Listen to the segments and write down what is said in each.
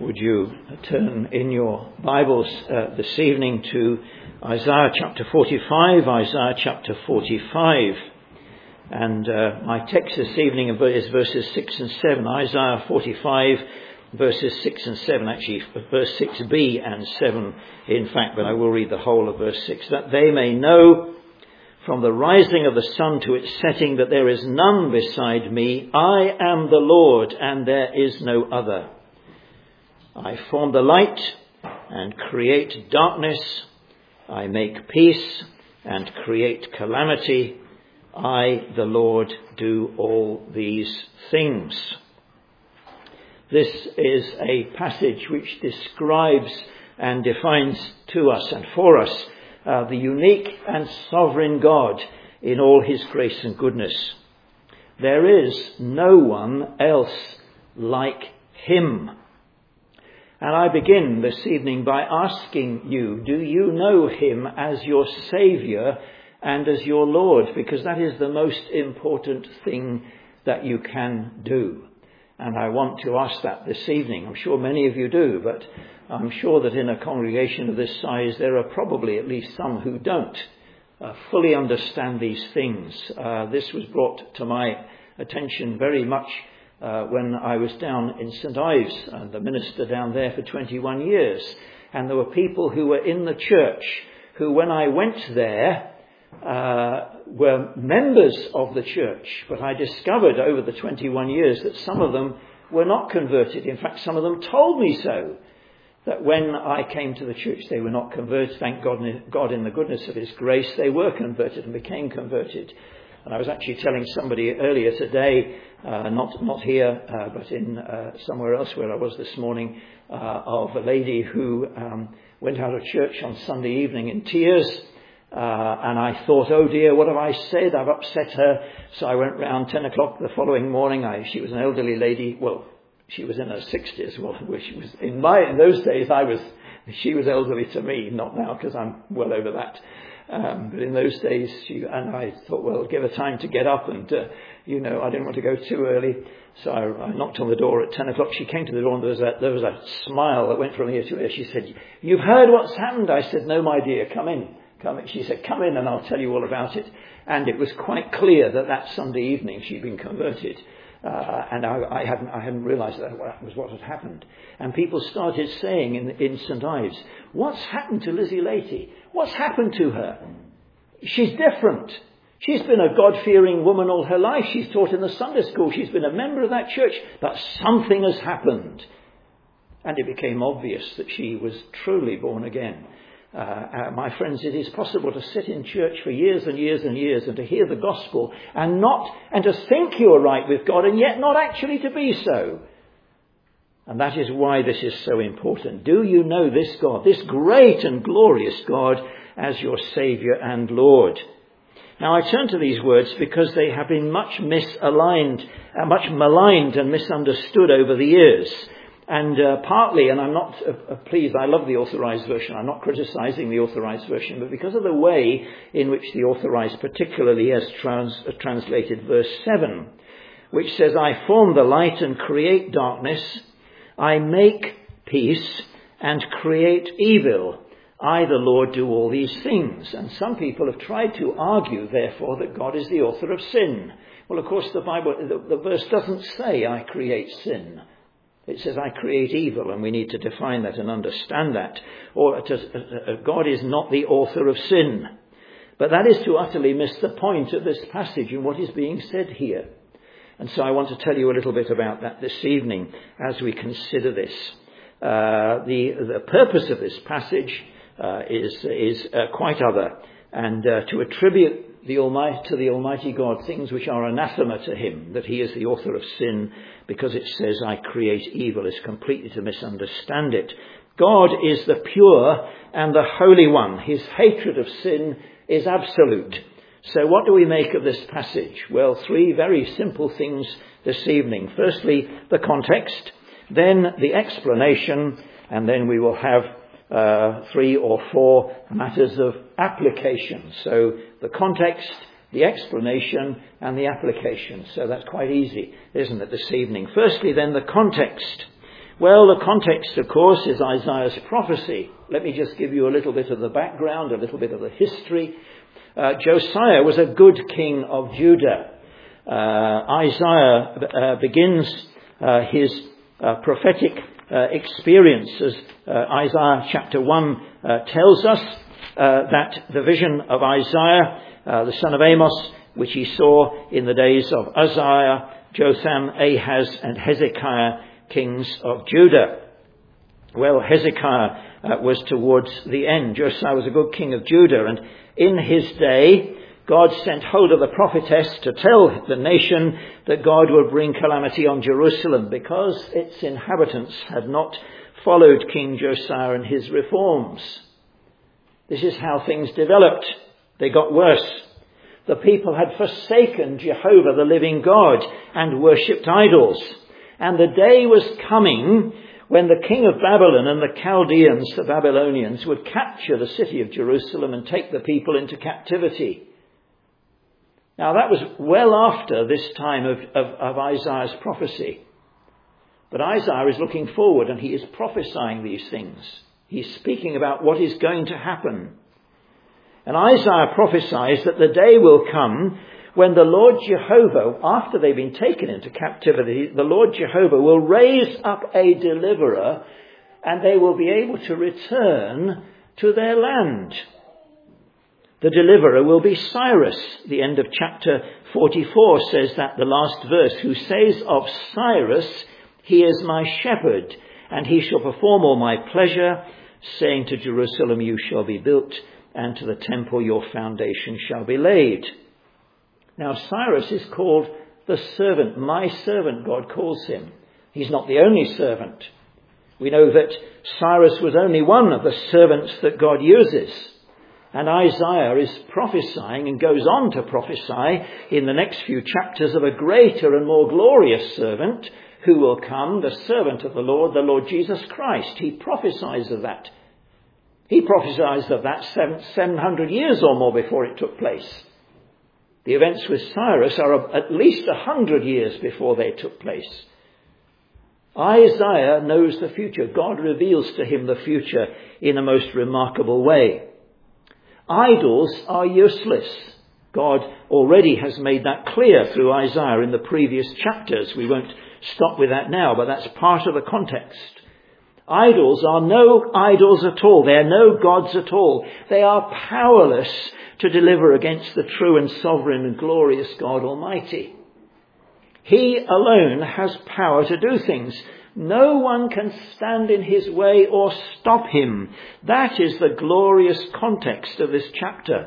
Would you turn in your Bibles this evening to Isaiah chapter 45, Isaiah chapter 45. And my text this evening is verses 6 and 7. Isaiah 45, verses 6 and 7. Actually, verse 6b and 7, in fact, but I will read the whole of verse 6. That they may know from the rising of the sun to its setting that there is none beside me. I am the Lord, and there is no other. I form the light and create darkness. I make peace and create calamity. I, the Lord, do all these things. This is a passage which describes and defines to us and for us the unique and sovereign God in all his grace and goodness. There is no one else like him. And I begin this evening by asking you, do you know him as your Saviour and as your Lord? Because that is the most important thing that you can do. And I want to ask that this evening. I'm sure many of you do, but I'm sure that in a congregation of this size there are probably at least some who don't fully understand these things. This was brought to my attention very much when I was down in St. Ives, the minister down there for 21 years. And there were people who were in the church who, when I went there, were members of the church. But I discovered over the 21 years that some of them were not converted. In fact, some of them told me so, that when I came to the church they were not converted. Thank God in the goodness of his grace they were converted and became converted. And I was actually telling somebody earlier today, not here, but in somewhere else where I was this morning, of a lady who went out of church on Sunday evening in tears. And I thought, oh dear, what have I said? I've upset her. So I went round 10 o'clock the following morning. She was an elderly lady. Well, she was in her 60s. Well, she was in those days. She was elderly to me, not now because I'm well over that. But in those days, and I thought, well, give her time to get up, and I didn't want to go too early, so I knocked on the door at 10 o'clock. She came to the door, and there was a smile that went from ear to ear. She said, "You've heard what's happened?" I said, "No, my dear, come in. Come in." She said, "Come in, and I'll tell you all about it." And it was quite clear that Sunday evening she'd been converted. And I hadn't realised that was what had happened. And people started saying in St. Ives, "What's happened to Lizzie Leyte? What's happened to her? She's different. She's been a God-fearing woman all her life. She's taught in the Sunday school. She's been a member of that church. But something has happened." And it became obvious that she was truly born again. My friends, it is possible to sit in church for years and years and years and to hear the gospel and to think you are right with God and yet not actually to be so. And that is why this is so important. Do you know this God, this great and glorious God, as your Saviour and Lord? Now I turn to these words because they have been much maligned and misunderstood over the years. And partly, and I'm not pleased, I love the Authorised Version, I'm not criticising the Authorised Version, but because of the way in which the Authorised particularly has translated verse 7, which says, "I form the light and create darkness, I make peace and create evil. I, the Lord, do all these things." And some people have tried to argue, therefore, that God is the author of sin. Well, of course, the verse doesn't say, "I create sin." It says, "I create evil," and we need to define that and understand that. Or God is not the author of sin. But that is to utterly miss the point of this passage and what is being said here. And so I want to tell you a little bit about that this evening as we consider this. The purpose of this passage is quite other, and to attribute to the Almighty God things which are anathema to him, that he is the author of sin, because it says, "I create evil," is completely to misunderstand it. God is the pure and the holy one. His hatred of sin is absolute. So what do we make of this passage? Well, three very simple things this evening. Firstly, the context, then the explanation, and then we will have 3 or 4 matters of application. So the context, the explanation and the application. So that's quite easy, isn't it, this evening? Firstly, then, the context. Well, the context, of course, is Isaiah's prophecy. Let me just give you a little bit of the background, a little bit of the history. Josiah was a good king of Judah. Isaiah begins his prophetic experience as Isaiah chapter 1 tells us that the vision of Isaiah, the son of Amos, which he saw in the days of Uzziah, Jotham, Ahaz and Hezekiah, kings of Judah. Well, Hezekiah was towards the end. Josiah was a good king of Judah, and in his day God sent hold of the prophetess to tell the nation that God would bring calamity on Jerusalem because its inhabitants had not followed King Josiah and his reforms. This is how things developed. They got worse. The people had forsaken Jehovah, the living God, and worshipped idols. And the day was coming when the king of Babylon and the Chaldeans, the Babylonians, would capture the city of Jerusalem and take the people into captivity. Now that was well after this time of Isaiah's prophecy. But Isaiah is looking forward and he is prophesying these things. He's speaking about what is going to happen. And Isaiah prophesies that the day will come when the Lord Jehovah, after they've been taken into captivity, the Lord Jehovah will raise up a deliverer and they will be able to return to their land. The deliverer will be Cyrus. The end of chapter 44 says that, the last verse, who says of Cyrus, he is my shepherd, and he shall perform all my pleasure, saying to Jerusalem, you shall be built, and to the temple your foundation shall be laid. Now Cyrus is called the servant, my servant, God calls him. He's not the only servant. We know that Cyrus was only one of the servants that God uses. And Isaiah is prophesying and goes on to prophesy in the next few chapters of a greater and more glorious servant who will come, the servant of the Lord Jesus Christ. He prophesies of that. He prophesied of that 700 years or more before it took place. The events with Cyrus are at least 100 years before they took place. Isaiah knows the future. God reveals to him the future in a most remarkable way. Idols are useless. God already has made that clear through Isaiah in the previous chapters. We won't stop with that now, but that's part of the context. Idols are no idols at all. They are no gods at all. They are powerless to deliver against the true and sovereign and glorious God Almighty. He alone has power to do things. No one can stand in his way or stop him. That is the glorious context of this chapter.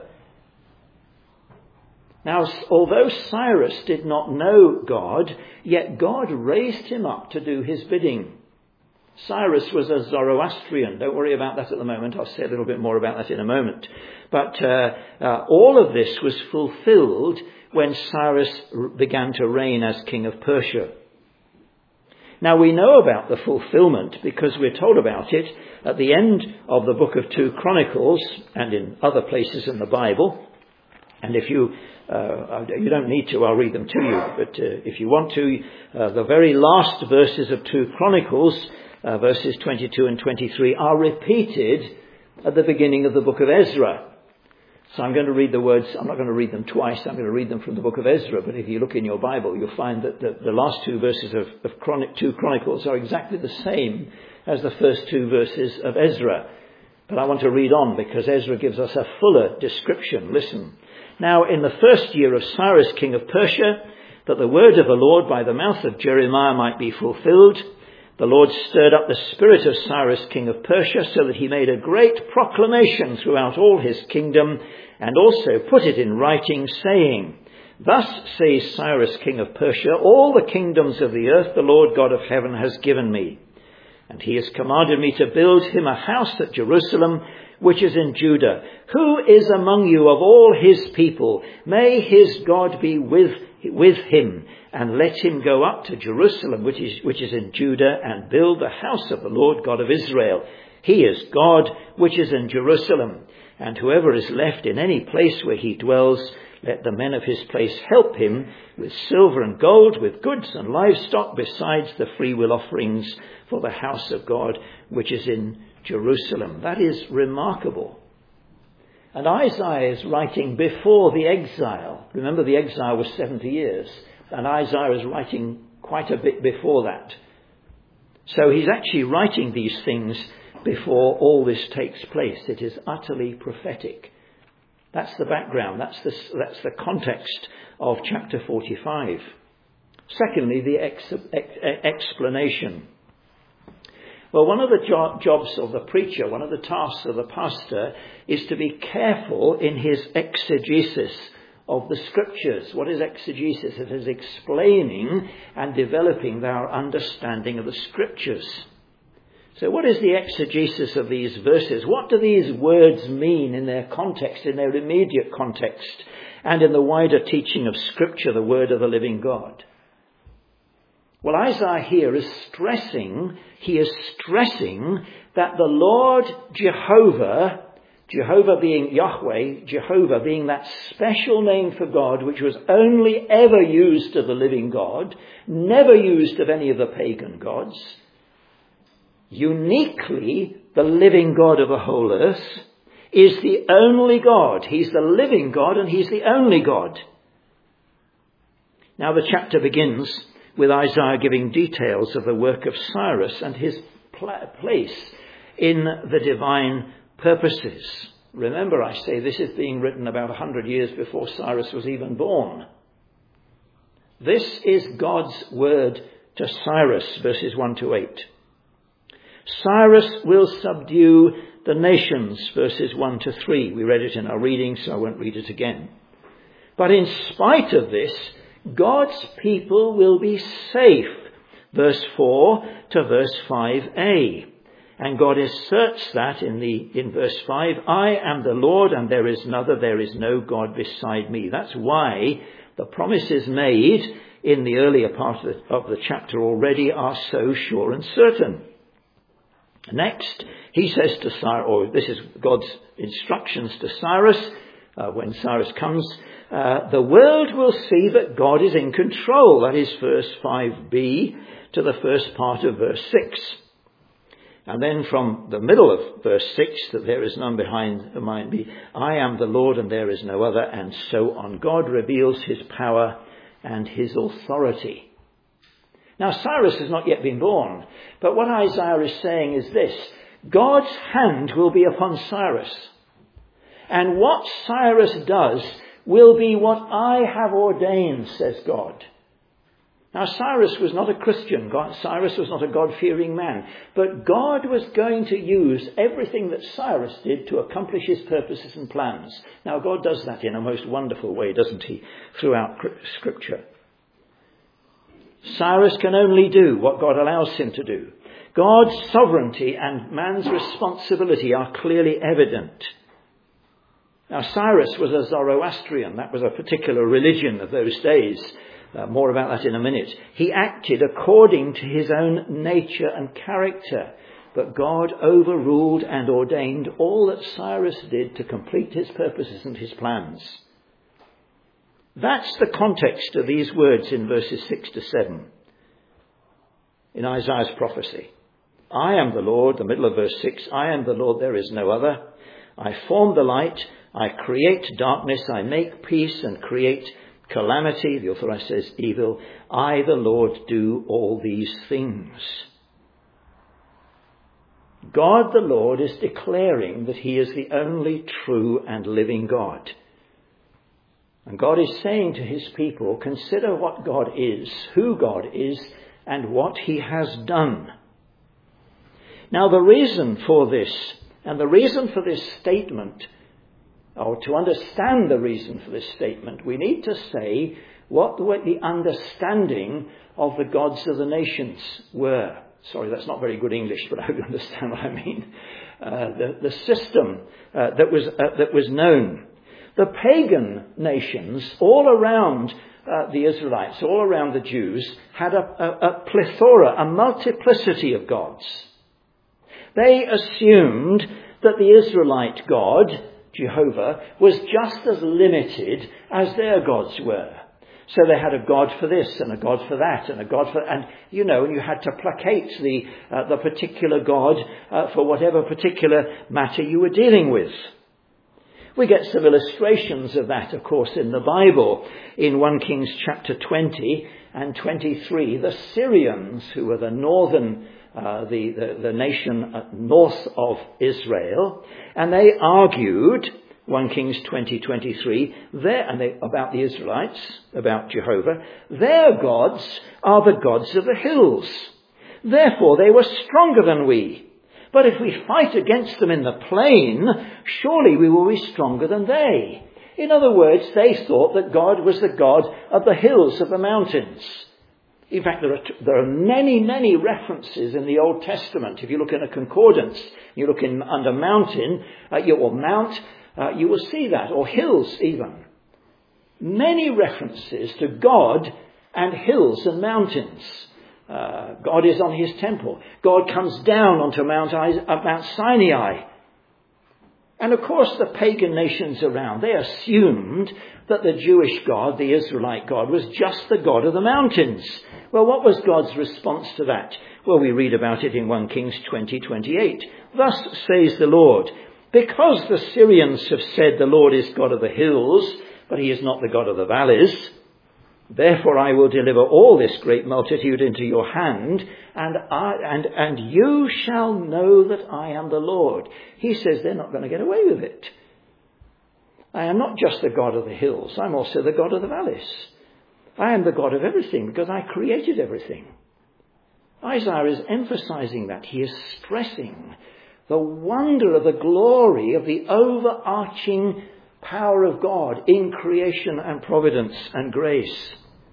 Now, although Cyrus did not know God, yet God raised him up to do his bidding. Cyrus was a Zoroastrian. Don't worry about that at the moment. I'll say a little bit more about that in a moment. But all of this was fulfilled when Cyrus began to reign as king of Persia. Now we know about the fulfillment because we're told about it at the end of the book of 2 Chronicles and in other places in the Bible. And if you don't need to, I'll read them to you. But if you want to, the very last verses of 2 Chronicles, verses 22 and 23, are repeated at the beginning of the book of Ezra. So I'm going to read the words. I'm not going to read them twice. I'm going to read them from the book of Ezra. But if you look in your Bible, you'll find that the last two verses of 2 Chronicles are exactly the same as the first two verses of Ezra. But I want to read on because Ezra gives us a fuller description. Listen. Now, in the first year of Cyrus, king of Persia, that the word of the Lord by the mouth of Jeremiah might be fulfilled, the Lord stirred up the spirit of Cyrus, king of Persia, so that he made a great proclamation throughout all his kingdom, and also put it in writing, saying, Thus says Cyrus, king of Persia, all the kingdoms of the earth the Lord God of heaven has given me. And he has commanded me to build him a house at Jerusalem, which is in Judah. Who is among you of all his people? May his God be with him, and let him go up to Jerusalem, which is in Judah, and build the house of the Lord God of Israel. He is God, which is in Jerusalem. And whoever is left in any place where he dwells, Let the men of his place help him with silver and gold, with goods and livestock, besides the freewill offerings for the house of God, which is in Jerusalem. That is remarkable. And Isaiah is writing before the exile. Remember, the exile was 70 years, and Isaiah is writing quite a bit before that. So he's actually writing these things before all this takes place. It is utterly prophetic. That's the background. That's the context of chapter 45. Secondly, the explanation. Well, one of the jobs of the preacher, one of the tasks of the pastor, is to be careful in his exegesis of the scriptures. What is exegesis? It is explaining and developing our understanding of the scriptures. So what is the exegesis of these verses? What do these words mean in their context, in their immediate context, and in the wider teaching of Scripture, the word of the living God? Well, Isaiah here is stressing that the Lord Jehovah, Jehovah being Yahweh, Jehovah being that special name for God, which was only ever used of the living God, never used of any of the pagan gods, uniquely the living God of the whole earth, is the only God. He's the living God and he's the only God. Now the chapter begins with Isaiah giving details of the work of Cyrus and his place in the divine purposes. Remember, I say this is being written about 100 years before Cyrus was even born. This is God's word to Cyrus, verses 1 to 8. Cyrus will subdue the nations, verses 1 to 3. We read it in our reading, so I won't read it again. But in spite of this, God's people will be safe, verse 4 to verse 5a. And God asserts that in verse 5, I am the Lord and there is no God beside me. That's why the promises made in the earlier part of the chapter already are so sure and certain. Next, he says to Cyrus, or this is God's instructions to Cyrus, when Cyrus comes, the world will see that God is in control. That is verse 5b to the first part of verse 6. And then from the middle of verse 6, that there is none behind me, I am the Lord and there is no other, and so on. God reveals his power and his authority. Now, Cyrus has not yet been born, but what Isaiah is saying is this: God's hand will be upon Cyrus. And what Cyrus does will be what I have ordained, says God. Now, Cyrus was not a Christian. Cyrus was not a God-fearing man. But God was going to use everything that Cyrus did to accomplish his purposes and plans. Now, God does that in a most wonderful way, doesn't he, throughout Scripture. Cyrus can only do what God allows him to do. God's sovereignty and man's responsibility are clearly evident. Now, Cyrus was a Zoroastrian. That was a particular religion of those days. More about that in a minute. He acted according to his own nature and character. But God overruled and ordained all that Cyrus did to complete his purposes and his plans. That's the context of these words in verses 6 to 7 in Isaiah's prophecy. I am the Lord, the middle of verse 6, I am the Lord, there is no other. I form the light, I create darkness, I make peace and create calamity. The Authorized says evil. I, the Lord, do all these things. God, the Lord, is declaring that he is the only true and living God. And God is saying to his people, consider what God is, who God is, and what he has done. Now, the reason for this, and the reason for this statement, or to understand the reason for this statement, we need to say what the understanding of the gods of the nations were. Sorry, that's not very good English, but I hope you understand what I mean. The system that was known. The pagan nations all around the Israelites, all around the Jews, had a plethora, a multiplicity of gods. They assumed that the Israelite God, Jehovah, was just as limited as their gods were. So they had a god for this and a god for that and a god for... And you had to placate the particular god for whatever particular matter you were dealing with. We get some illustrations of that, of course, in the Bible. In 1 Kings chapter 20 and 23, the Syrians, who were the northern, the nation north of Israel, and they argued, 1 Kings 20:23, about the Israelites, about Jehovah, their gods are the gods of the hills. Therefore they were stronger than we. But if we fight against them in the plain, surely we will be stronger than they. In other words, they thought that God was the God of the hills, of the mountains. In fact, there are many, many references in the Old Testament. If you look in a concordance, you look under mountain, or mount, you will see that, or hills even. Many references to God and hills and mountains. God is on his temple. God comes down onto Mount Sinai. And of course the pagan nations around, they assumed that the Jewish God, the Israelite God, was just the God of the mountains. Well, what was God's response to that? Well, we read about it in 1 Kings 20:28. Thus says the Lord, because the Syrians have said the Lord is God of the hills, but he is not the God of the valleys, therefore I will deliver all this great multitude into your hand, and you shall know that I am the Lord. He says they're not going to get away with it. I am not just the God of the hills, I'm also the God of the valleys. I am the God of everything because I created everything. Isaiah is emphasizing that. He is stressing the wonder of the glory of the overarching power of God in creation and providence and grace.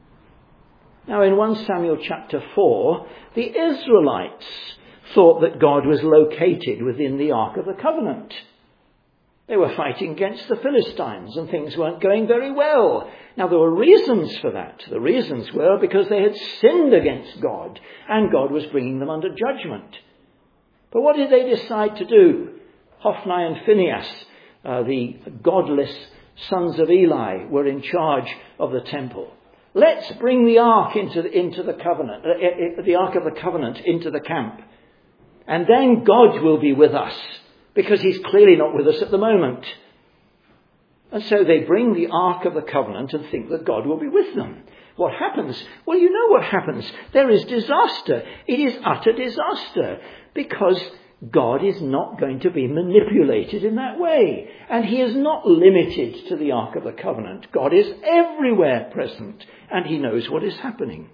Now in 1 Samuel chapter 4, the Israelites thought that God was located within the Ark of the Covenant. They were fighting against the Philistines and things weren't going very well. Now there were reasons for that. The reasons were because they had sinned against God and God was bringing them under judgment. But what did they decide to do? Hophni and Phinehas, the godless sons of Eli, were in charge of the temple. Let's bring the ark into the covenant, the Ark of the Covenant into the camp. And then God will be with us, because he's clearly not with us at the moment. And so they bring the Ark of the Covenant and think that God will be with them. What happens? Well, you know what happens. There is disaster. It is utter disaster, because God is not going to be manipulated in that way. And he is not limited to the Ark of the Covenant. God is everywhere present, and he knows what is happening.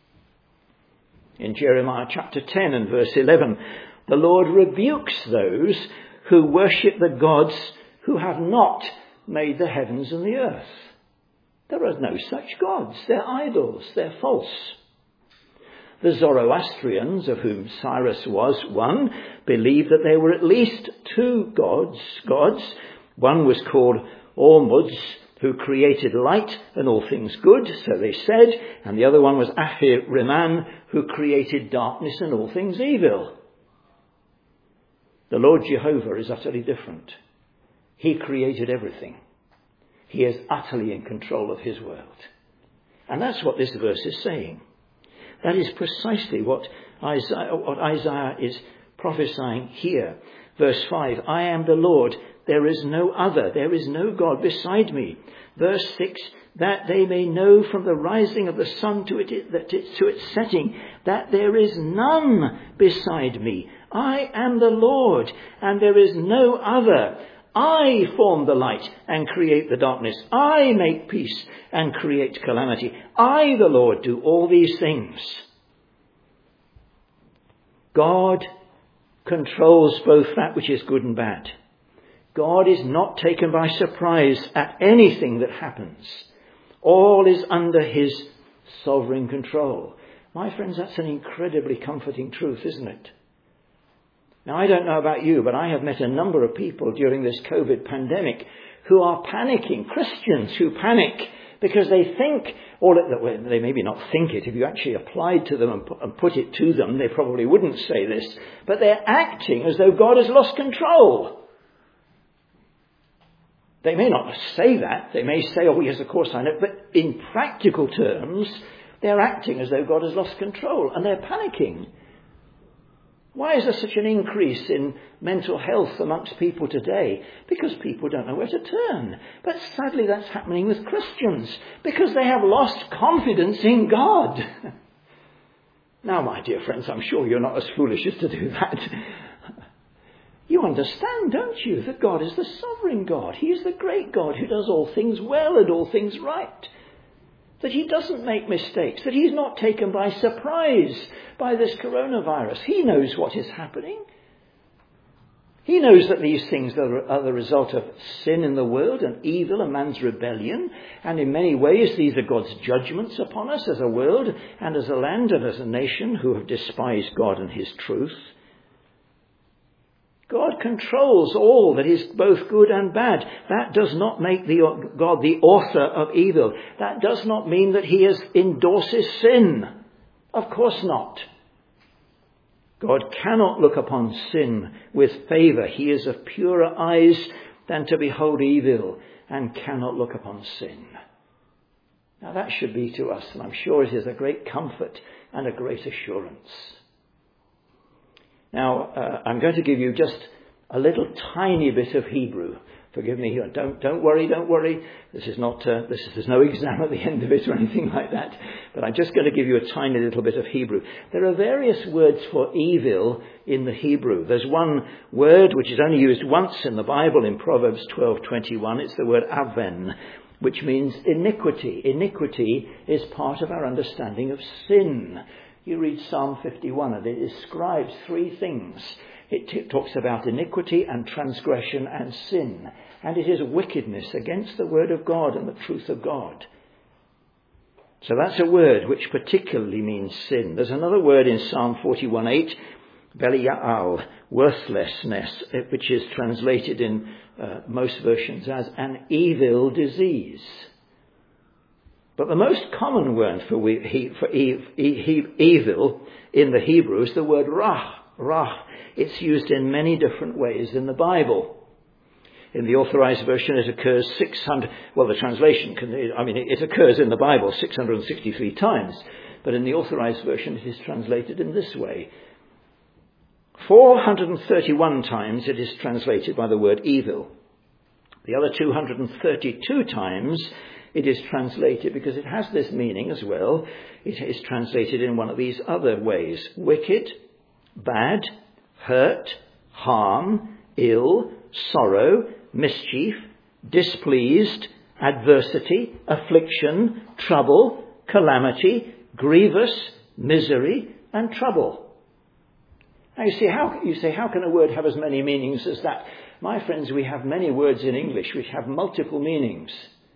In Jeremiah chapter 10 and verse 11, the Lord rebukes those who worship the gods who have not made the heavens and the earth. There are no such gods. They're idols. They're false. The Zoroastrians, of whom Cyrus was one, believed that there were at least two gods. One was called Ormuzd, who created light and all things good, so they said, and the other one was Ahriman, who created darkness and all things evil. The Lord Jehovah is utterly different. He created everything. He is utterly in control of his world. And that's what this verse is saying. That is precisely what Isaiah is prophesying here. Verse 5, I am the Lord, there is no other, there is no God beside me. Verse 6, that they may know from the rising of the sun to its setting, that there is none beside me. I am the Lord, and there is no other. I form the light and create the darkness. I make peace and create calamity. I, the Lord, do all these things. God controls both that which is good and bad. God is not taken by surprise at anything that happens. All is under his sovereign control. My friends, that's an incredibly comforting truth, isn't it? Now, I don't know about you, but I have met a number of people during this COVID pandemic who are panicking, Christians who panic because they think, or they maybe not think it, if you actually applied to them and put it to them, they probably wouldn't say this, but they're acting as though God has lost control. They may not say that. They may say, oh, yes, of course I know. But in practical terms, they're acting as though God has lost control, and they're panicking. Why is there such an increase in mental health amongst people today? Because people don't know where to turn. But sadly, that's happening with Christians, because they have lost confidence in God. Now, my dear friends, I'm sure you're not as foolish as to do that. You understand, don't you, that God is the sovereign God. He is the great God who does all things well and all things right. That he doesn't make mistakes, that he's not taken by surprise by this coronavirus. He knows what is happening. He knows that these things are the result of sin in the world and evil and man's rebellion. And in many ways, these are God's judgments upon us as a world and as a land and as a nation who have despised God and his truth. God controls all that is both good and bad. That does not make God the author of evil. That does not mean that he endorses sin. Of course not. God cannot look upon sin with favour. He is of purer eyes than to behold evil, and cannot look upon sin. Now that should be to us, and I'm sure it is a great comfort and a great assurance. Now, I'm going to give you just a little tiny bit of Hebrew. Forgive me here. Don't worry. There's no exam at the end of it or anything like that. But I'm just going to give you a tiny little bit of Hebrew. There are various words for evil in the Hebrew. There's one word which is only used once in the Bible in Proverbs 12:21. It's the word aven, which means iniquity. Iniquity is part of our understanding of sin. You read Psalm 51 and it describes three things. It talks about iniquity and transgression and sin. And it is wickedness against the word of God and the truth of God. So that's a word which particularly means sin. There's another word in Psalm 41:8, Belial, worthlessness, which is translated in most versions as an evil disease. But the most common word for evil in the Hebrew is the word rah. Rah. It's used in many different ways in the Bible. In the Authorized Version, it occurs it occurs in the Bible 663 times. But in the Authorized Version, it is translated in this way. 431 times it is translated by the word evil. The other 232 times it is translated, because it has this meaning as well, it is translated in one of these other ways: wicked, bad, hurt, harm, ill, sorrow, mischief, displeased, adversity, affliction, trouble, calamity, grievous, misery, and trouble. Now you say, how can a word have as many meanings as that? My friends, we have many words in English which have multiple meanings.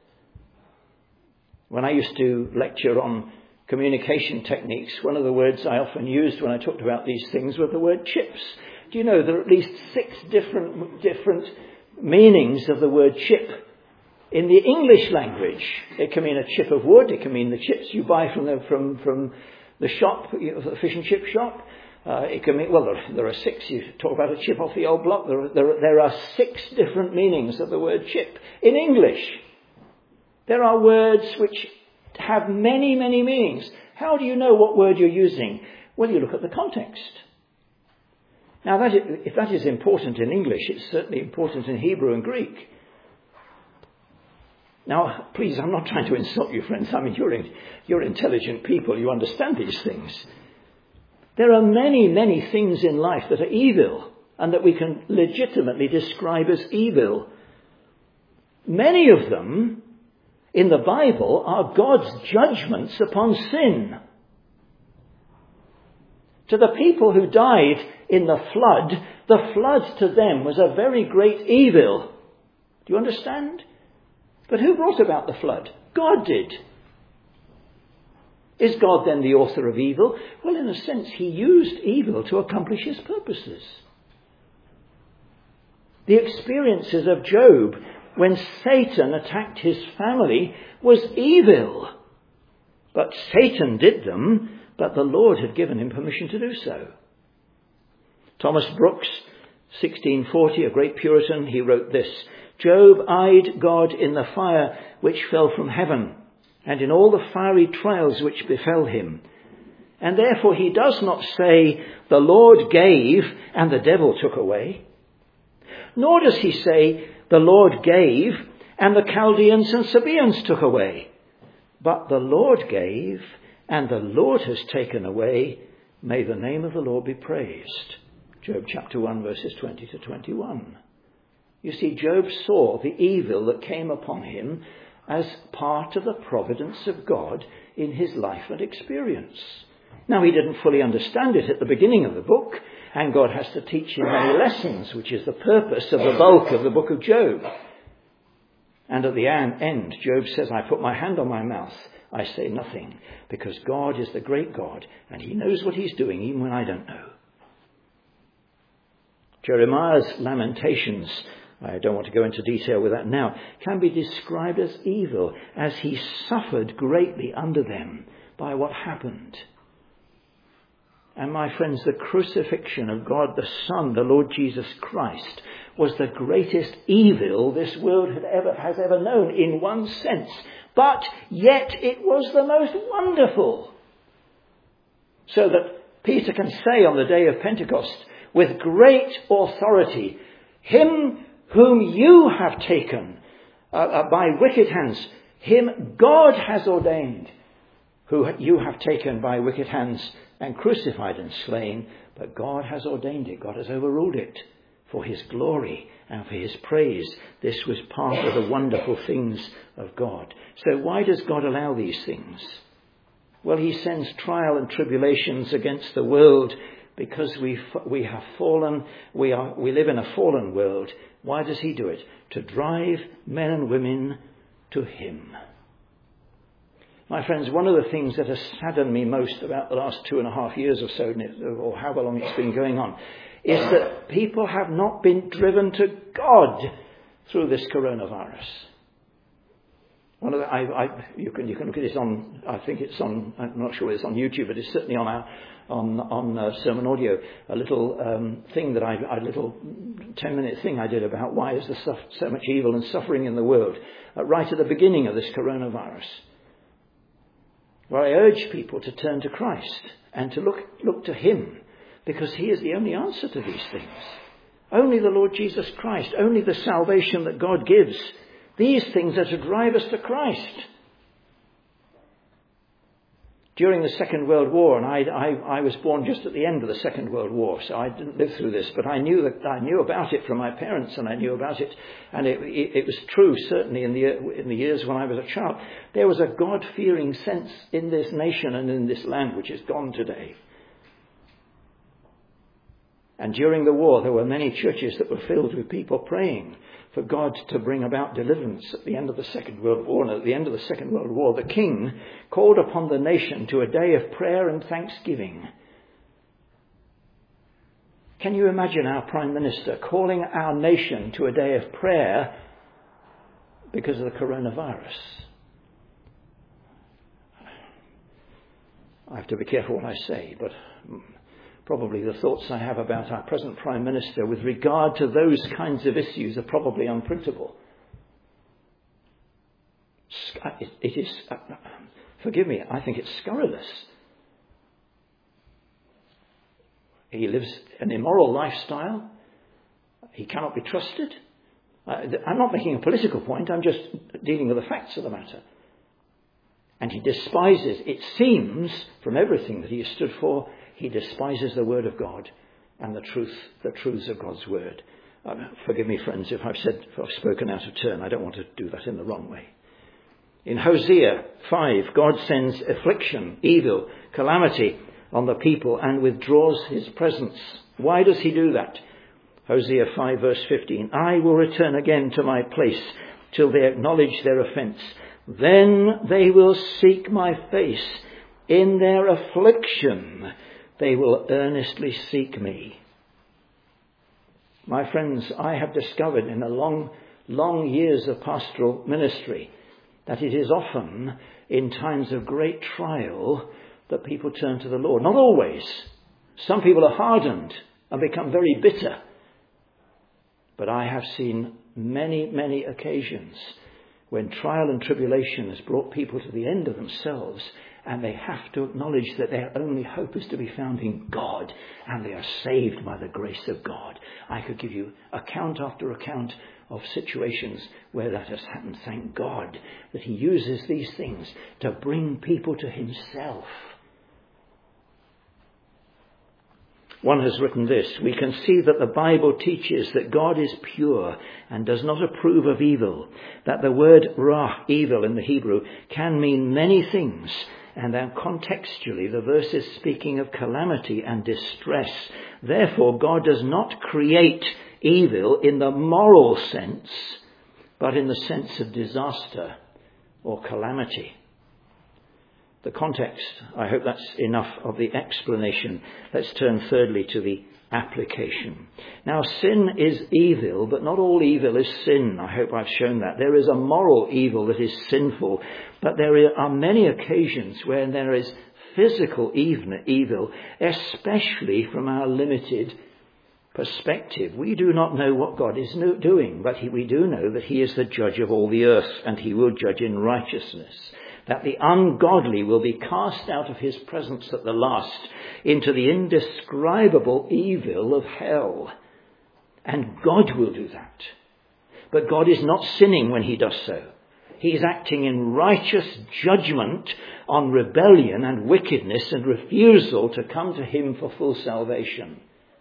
When I used to lecture on communication techniques, one of the words I often used when I talked about these things was the word chips. Do you know there are at least 6 different meanings of the word chip in the English language? It can mean a chip of wood. It can mean the chips you buy from the shop, the fish and chip shop. It can mean, there are 6. You talk about a chip off the old block. There are 6 different meanings of the word chip in English. There are words which have many, many meanings. How do you know what word you're using? Well, you look at the context. Now, if that is important in English, it's certainly important in Hebrew and Greek. Now, please, I'm not trying to insult you, friends. I mean, you're intelligent people. You understand these things. There are many, many things in life that are evil and that we can legitimately describe as evil. Many of them in the Bible are God's judgments upon sin. To the people who died in the flood to them was a very great evil. Do you understand? But who brought about the flood? God did. Is God then the author of evil? Well, in a sense, he used evil to accomplish his purposes. The experiences of Job when Satan attacked his family was evil. But Satan did them, but the Lord had given him permission to do so. Thomas Brooks, 1640, a great Puritan, he wrote this: Job eyed God in the fire which fell from heaven, and in all the fiery trials which befell him. And therefore he does not say, the Lord gave and the devil took away. Nor does he say, the Lord gave and the Chaldeans and Sabaeans took away. But the Lord gave and the Lord has taken away. May the name of the Lord be praised. Job chapter 1 verses 20 to 21. You see, Job saw the evil that came upon him as part of the providence of God in his life and experience. Now, he didn't fully understand it at the beginning of the book, and God has to teach him many lessons, which is the purpose of the bulk of the book of Job. And at the end, Job says, I put my hand on my mouth, I say nothing, because God is the great God, and he knows what he's doing even when I don't know. Jeremiah's lamentations, I don't want to go into detail with that now, can be described as evil, as he suffered greatly under them by what happened. And my friends, the crucifixion of God the Son, the Lord Jesus Christ, was the greatest evil this world has ever known in one sense. But yet it was the most wonderful. So that Peter can say on the day of Pentecost, with great authority, him whom you have taken by wicked hands, him God has ordained, who you have taken by wicked hands and crucified and slain, but God has ordained it. God has overruled it for his glory and for his praise. This was part of the wonderful things of God. So why does God allow these things? Well, he sends trial and tribulations against the world because we have fallen. We live in a fallen world. Why does he do it? To drive men and women to him. My friends, one of the things that has saddened me most about the last 2.5 years or so, or however long it's been going on, is that people have not been driven to God through this coronavirus. You can look at this on. I think it's on. I'm not sure it's on YouTube, but it's certainly on Sermon Audio. A little thing that a little 10-minute thing I did about why is there so much evil and suffering in the world right at the beginning of this coronavirus. Well, I urge people to turn to Christ and to look to him, because he is the only answer to these things. Only the Lord Jesus Christ, only the salvation that God gives. These things are to drive us to Christ. During the Second World War, and I was born just at the end of the Second World War, so I didn't live through this, but I knew about it from my parents, and I knew about it, and it was true certainly in the years when I was a child. There was a God-fearing sense in this nation and in this land which is gone today. And during the war, there were many churches that were filled with people praying for God to bring about deliverance at the end of the Second World War. And at the end of the Second World War, the king called upon the nation to a day of prayer and thanksgiving. Can you imagine our Prime Minister calling our nation to a day of prayer because of the coronavirus? I have to be careful what I say, but probably the thoughts I have about our present Prime Minister with regard to those kinds of issues are probably unprintable. It is, forgive me, I think it's scurrilous. He lives an immoral lifestyle. He cannot be trusted. I'm not making a political point, I'm just dealing with the facts of the matter. And he despises, it seems, from everything that he has stood for, he despises the word of God and the truths of God's word. Forgive me, friends, if I've spoken out of turn. I don't want to do that in the wrong way. In Hosea 5, God sends affliction, evil, calamity on the people and withdraws his presence. Why does he do that? Hosea 5 verse 15. I will return again to my place till they acknowledge their offence. Then they will seek my face. In their affliction they will earnestly seek me. My friends, I have discovered in the long years of pastoral ministry that it is often in times of great trial that people turn to the Lord. Not always. Some people are hardened and become very bitter. But I have seen many, many occasions when trial and tribulation has brought people to the end of themselves, and they have to acknowledge that their only hope is to be found in God, and they are saved by the grace of God. I could give you account after account of situations where that has happened. Thank God that he uses these things to bring people to himself. One has written this: we can see that the Bible teaches that God is pure and does not approve of evil, that the word ra, evil in the Hebrew, can mean many things, and then contextually the verse is speaking of calamity and distress. Therefore, God does not create evil in the moral sense, but in the sense of disaster or calamity. The context, I hope that's enough of the explanation. Let's turn thirdly to the application. Now, sin is evil, but not all evil is sin. I hope I've shown that. There is a moral evil that is sinful, but there are many occasions where there is physical evil, especially from our limited perspective. We do not know what God is doing, but we do know that he is the judge of all the earth, and he will judge in righteousness. That the ungodly will be cast out of his presence at the last into the indescribable evil of hell. And God will do that. But God is not sinning when he does so. He is acting in righteous judgment on rebellion and wickedness and refusal to come to him for full salvation.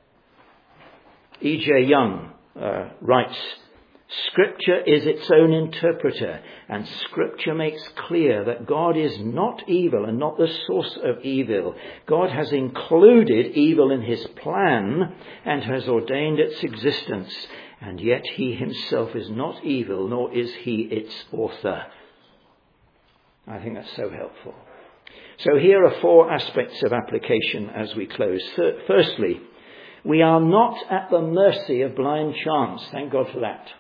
E.J. Young writes, Scripture is its own interpreter, and Scripture makes clear that God is not evil and not the source of evil. God has included evil in his plan and has ordained its existence, and yet he himself is not evil, nor is he its author. I think that's so helpful. So here are 4 aspects of application as we close. Firstly, we are not at the mercy of blind chance. Thank God for that.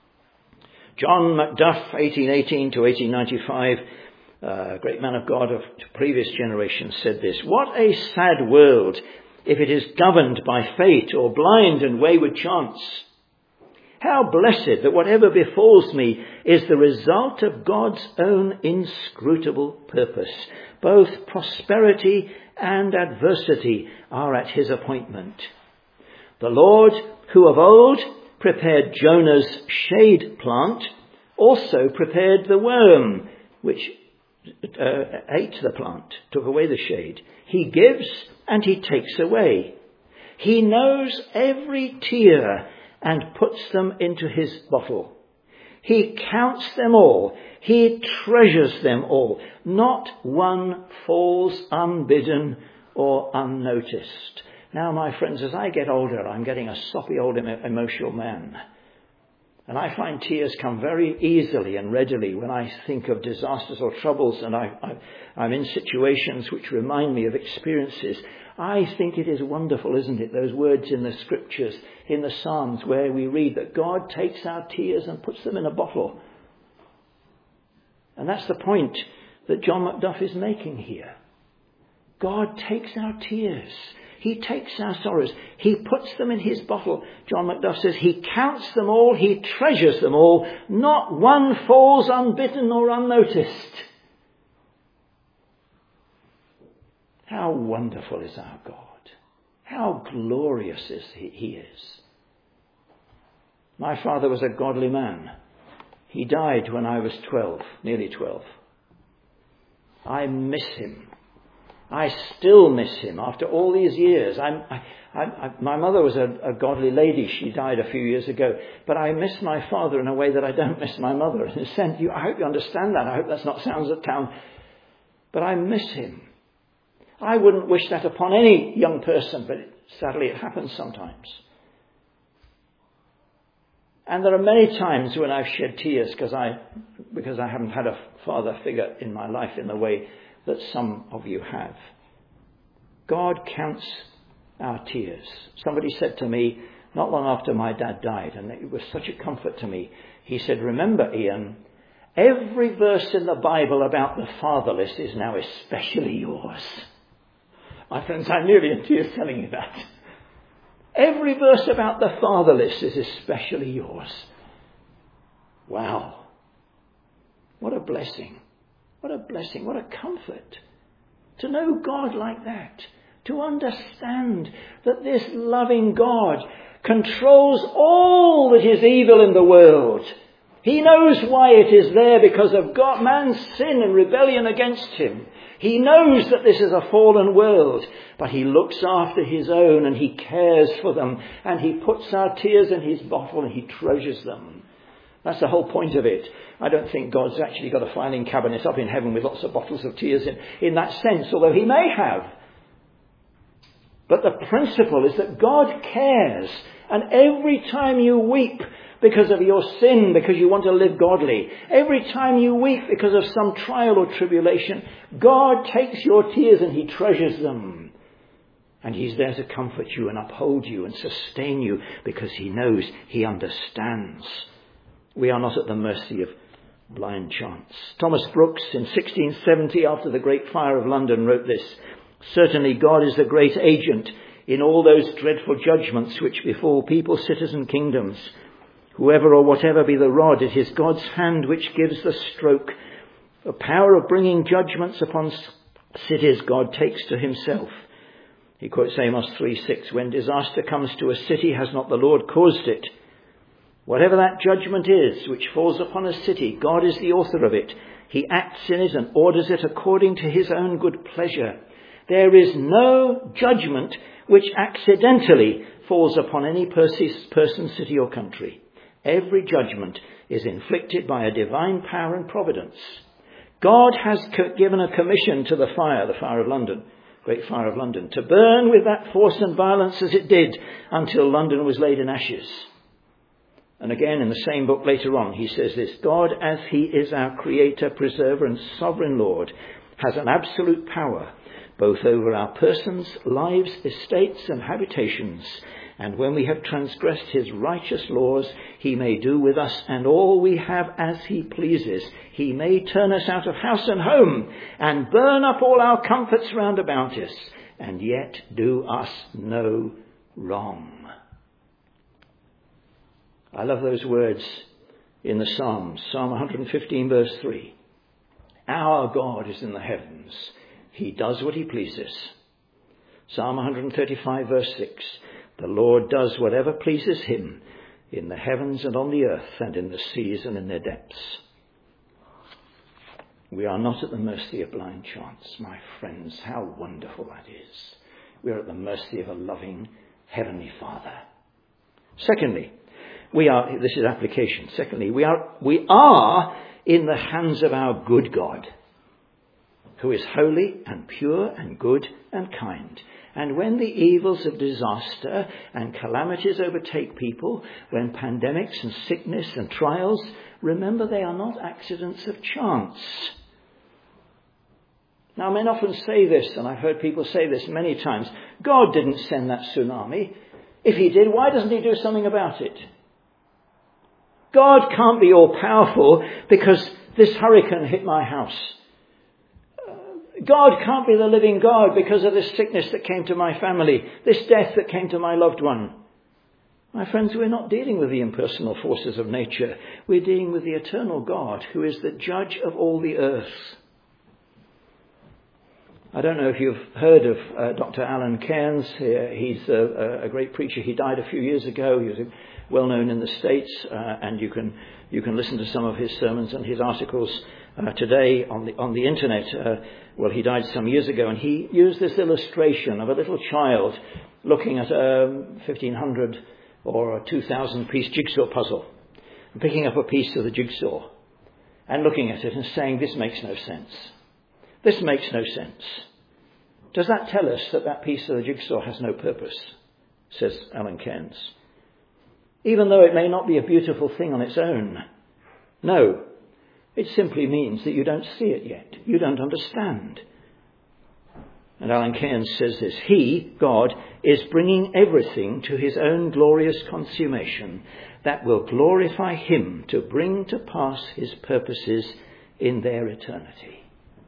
John Macduff, 1818 to 1895, a great man of God of previous generations, said this: "What a sad world if it is governed by fate or blind and wayward chance. How blessed that whatever befalls me is the result of God's own inscrutable purpose. Both prosperity and adversity are at his appointment. The Lord, who of old prepared Jonah's shade plant, also prepared the worm, which ate the plant, took away the shade. He gives and he takes away. He knows every tear and puts them into his bottle. He counts them all. He treasures them all. Not one falls unbidden or unnoticed." Now, my friends, as I get older, I'm getting a soppy old emotional man. And I find tears come very easily and readily when I think of disasters or troubles, and I'm in situations which remind me of experiences. I think it is wonderful, isn't it, those words in the Scriptures, in the Psalms, where we read that God takes our tears and puts them in a bottle. And that's the point that John Macduff is making here. God takes our tears. He takes our sorrows. He puts them in his bottle. John Macduff says he counts them all. He treasures them all. Not one falls unbidden or unnoticed. How wonderful is our God. How glorious he is. My father was a godly man. He died when I was 12, nearly 12. I miss him. I still miss him after all these years. My mother was a godly lady. She died a few years ago. But I miss my father in a way that I don't miss my mother. In a sense, I hope you understand that. I hope that's not sounds at town. But I miss him. I wouldn't wish that upon any young person, but sadly it happens sometimes. And there are many times when I've shed tears because I haven't had a father figure in my life in the way that some of you have. God counts our tears. Somebody said to me not long after my dad died, and it was such a comfort to me. He said, "Remember, Ian, every verse in the Bible about the fatherless is now especially yours." My friends, I'm nearly in tears telling you that. Every verse about the fatherless is especially yours. Wow. What a blessing. What a blessing. What a comfort to know God like that. To understand that this loving God controls all that is evil in the world. He knows why it is there, because of God, man's sin and rebellion against him. He knows that this is a fallen world, but he looks after his own and he cares for them, and he puts our tears in his bottle and he treasures them. That's the whole point of it. I don't think God's actually got a filing cabinet up in heaven with lots of bottles of tears in that sense, although he may have. But the principle is that God cares, and every time you weep because of your sin, because you want to live godly, every time you weep because of some trial or tribulation, God takes your tears and he treasures them. And he's there to comfort you and uphold you and sustain you, because he knows, he understands. We are not at the mercy of blind chance. Thomas Brooks in 1670, after the Great Fire of London, wrote this: "Certainly God is the great agent in all those dreadful judgments which befall people, cities and kingdoms. Whoever or whatever be the rod, it is God's hand which gives the stroke. The power of bringing judgments upon cities God takes to himself." He quotes Amos 3:6, "When disaster comes to a city, has not the Lord caused it? Whatever that judgment is which falls upon a city, God is the author of it. He acts in it and orders it according to his own good pleasure. There is no judgment which accidentally falls upon any person, city or country. Every judgment is inflicted by a divine power and providence. God has given a commission to the fire of London, Great Fire of London, to burn with that force and violence as it did until London was laid in ashes." And again in the same book later on, he says this: "God, as he is our creator, preserver and sovereign Lord, has an absolute power both over our persons, lives, estates and habitations. And when we have transgressed his righteous laws, he may do with us and all we have as he pleases. He may turn us out of house and home and burn up all our comforts round about us, and yet do us no wrong." I love those words in the Psalms. Psalm 115 verse 3. "Our God is in the heavens. He does what he pleases." Psalm 135 verse 6. "The Lord does whatever pleases him in the heavens and on the earth and in the seas and in their depths." We are not at the mercy of blind chance, my friends. How wonderful that is. We are at the mercy of a loving Heavenly Father. Secondly, this is application. Secondly, we are in the hands of our good God, who is holy and pure and good and kind. And when the evils of disaster and calamities overtake people, when pandemics and sickness and trials, remember they are not accidents of chance. Now, men often say this, and I've heard people say this many times: God didn't send that tsunami. If he did, why doesn't he do something about it? God can't be all powerful because this hurricane hit my house. God can't be the living God because of this sickness that came to my family, this death that came to my loved one. My friends, we're not dealing with the impersonal forces of nature. We're dealing with the eternal God, who is the judge of all the earth. I don't know if you've heard of Dr. Alan Cairns. He's a great preacher. He died a few years ago. He was well known in the States, and you can listen to some of his sermons and his articles today on the internet. Well, he died some years ago, and he used this illustration of a little child looking at a 1,500 or a 2,000 piece jigsaw puzzle, and picking up a piece of the jigsaw and looking at it and saying, "This makes no sense. This makes no sense." Does that tell us that piece of the jigsaw has no purpose? Says Alan Cairns. Even though it may not be a beautiful thing on its own. No, it simply means that you don't see it yet. You don't understand. And Alan Cairns says this: He, God, is bringing everything to his own glorious consummation that will glorify him to bring to pass his purposes in their eternity.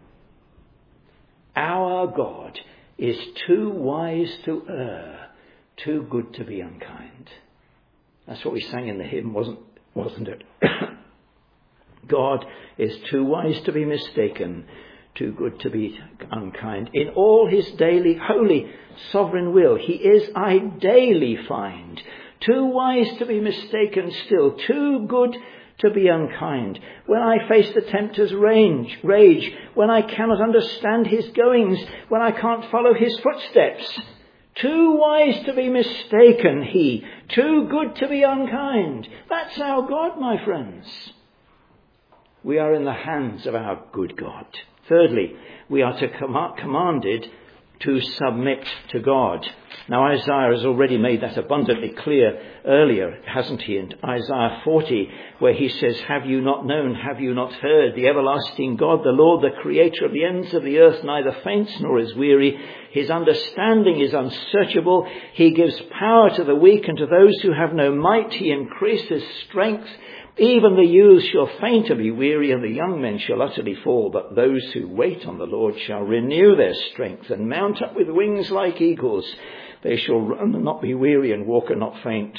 Our God is too wise to err, Too good to be unkind. That's what we sang in the hymn, wasn't it? God is too wise to be mistaken, too good to be unkind. In all his daily, holy, sovereign will, he is, I daily find, too wise to be mistaken still, too good to be unkind. When I face the tempter's rage, when I cannot understand his goings, when I can't follow his footsteps, too wise to be mistaken he, too good to be unkind. That's our God, my friends. We are in the hands of our good God. Thirdly, we are commanded to submit to God. Now Isaiah has already made that abundantly clear earlier, hasn't he? In Isaiah 40, where he says, have you not known, have you not heard? The everlasting God, the Lord, the creator of the ends of the earth, neither faints nor is weary. His understanding is unsearchable. He gives power to the weak, and to those who have no might he increases strength. Even the youths shall faint and be weary, and the young men shall utterly fall. But those who wait on the Lord shall renew their strength and mount up with wings like eagles. They shall run and not be weary, and walk and not faint.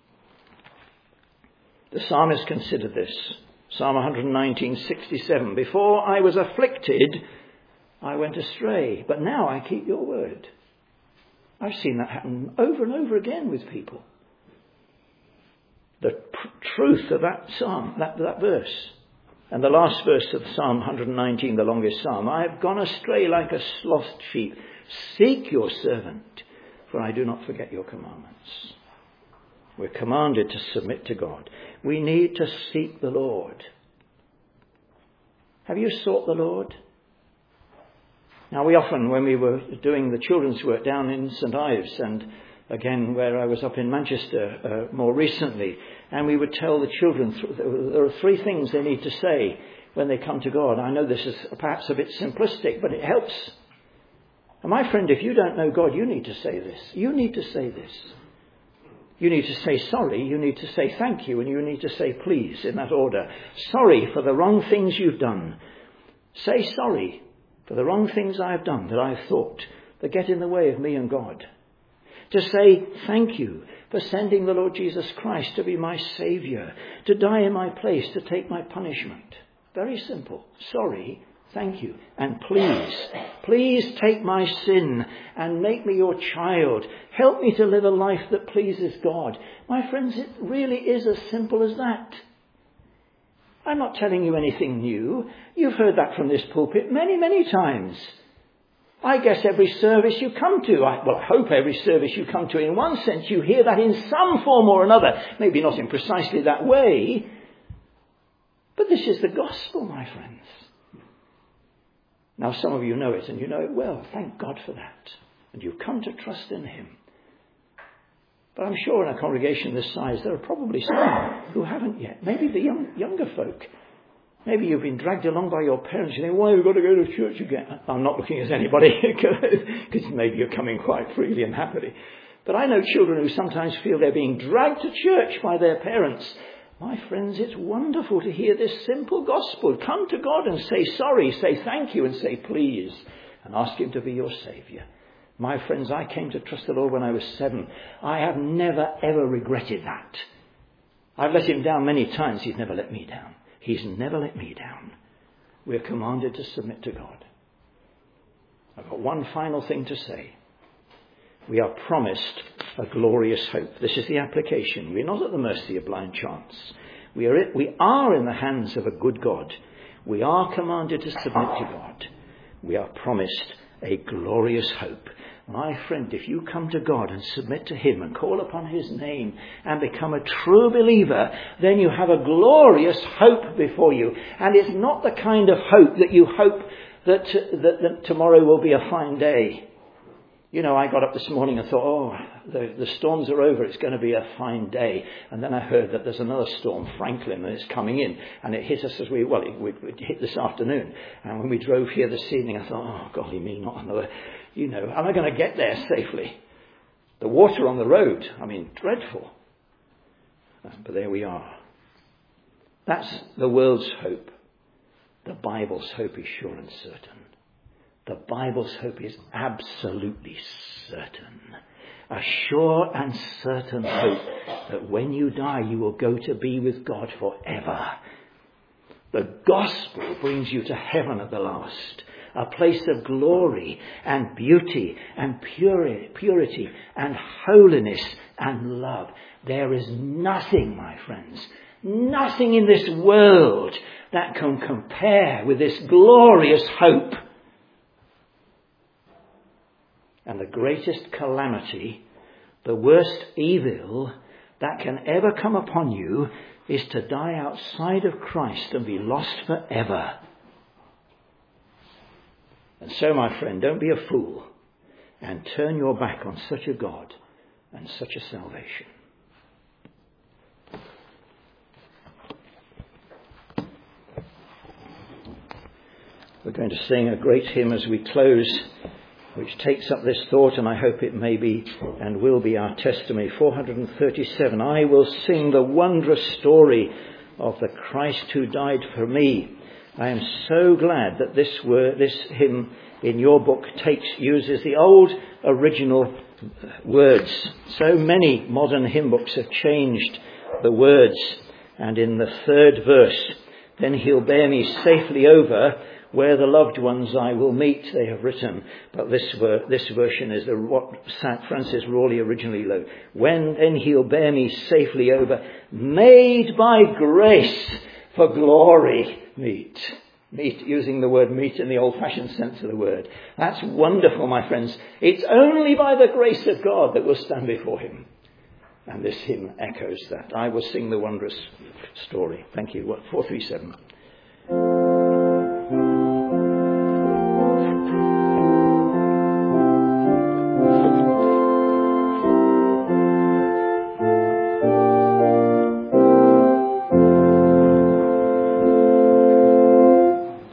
The psalmist considered this. Psalm 119:67. Before I was afflicted, I went astray, but now I keep your word. I've seen that happen over and over again with people. The truth of that psalm, that verse. And the last verse of Psalm 119, the longest psalm. I have gone astray like a slothful sheep. Seek your servant, for I do not forget your commandments. We're commanded to submit to God. We need to seek the Lord. Have you sought the Lord? Now we often, when we were doing the children's work down in St Ives, and again where I was up in Manchester more recently, and we would tell the children there are 3 things they need to say when they come to God. I know this is perhaps a bit simplistic, but it helps. And my friend, if you don't know God, you need to say this. You need to say this. You need to say sorry, you need to say thank you, and you need to say please, in that order. Sorry for the wrong things you've done. Say sorry for the wrong things I've done, that I've thought, that get in the way of me and God. To say thank you for sending the Lord Jesus Christ to be my Saviour, to die in my place, to take my punishment. Very simple. Sorry, thank you. And please take my sin and make me your child. Help me to live a life that pleases God. My friends, it really is as simple as that. I'm not telling you anything new. You've heard that from this pulpit many, many times. I guess every service you come to, I hope every service you come to, in one sense you hear that in some form or another. Maybe not in precisely that way. But this is the gospel, my friends. Now some of you know it, and you know it well. Thank God for that. And you've come to trust in him. But I'm sure in a congregation this size there are probably some who haven't yet. Maybe the younger folk. Maybe you've been dragged along by your parents. You think, why have we got to go to church again? I'm not looking at anybody, because maybe you're coming quite freely and happily. But I know children who sometimes feel they're being dragged to church by their parents. My friends, it's wonderful to hear this simple gospel. Come to God and say sorry, say thank you, and say please, and ask him to be your Saviour. My friends, I came to trust the Lord when I was 7. I have never, ever regretted that. I've let him down many times. He's never let me down. He's never let me down. We're commanded to submit to God. I've got one final thing to say. We are promised a glorious hope. This is the application. We're not at the mercy of blind chance. We are in the hands of a good God. We are commanded to submit to God. We are promised a glorious hope. My friend, if you come to God and submit to him and call upon his name and become a true believer, then you have a glorious hope before you. And it's not the kind of hope that you hope that tomorrow will be a fine day. You know, I got up this morning and thought, the storms are over, it's going to be a fine day. And then I heard that there's another storm, Franklin, and it's coming in. And it hit us it hit this afternoon. And when we drove here this evening, I thought, oh, golly me, not another, am I going to get there safely? The water on the road, dreadful. But there we are. That's the world's hope. The Bible's hope is sure and certain. The Bible's hope is absolutely certain. a sure and certain hope that when you die you will go to be with God forever. The gospel brings you to heaven at the last, a place of glory and beauty and purity and holiness and love. There is nothing, my friends, nothing in this world that can compare with this glorious hope. And the greatest calamity, the worst evil that can ever come upon you is to die outside of Christ and be lost forever. And so, my friend, don't be a fool and turn your back on such a God and such a salvation. We're going to sing a great hymn as we close, which takes up this thought, and I hope it may be and will be our testimony. 437, I will sing the wondrous story of the Christ who died for me. I am so glad that this hymn in your book uses the old original words. So many modern hymn books have changed the words. And in the third verse, then he'll bear me safely over where the loved ones I will meet, they have written. But this version is what St. Francis Rawley originally wrote. Then he'll bear me safely over, made by grace for glory meet. Meet, using the word meet in the old-fashioned sense of the word. That's wonderful, my friends. It's only by the grace of God that we'll stand before him. And this hymn echoes that. I will sing the wondrous story. Thank you. 437.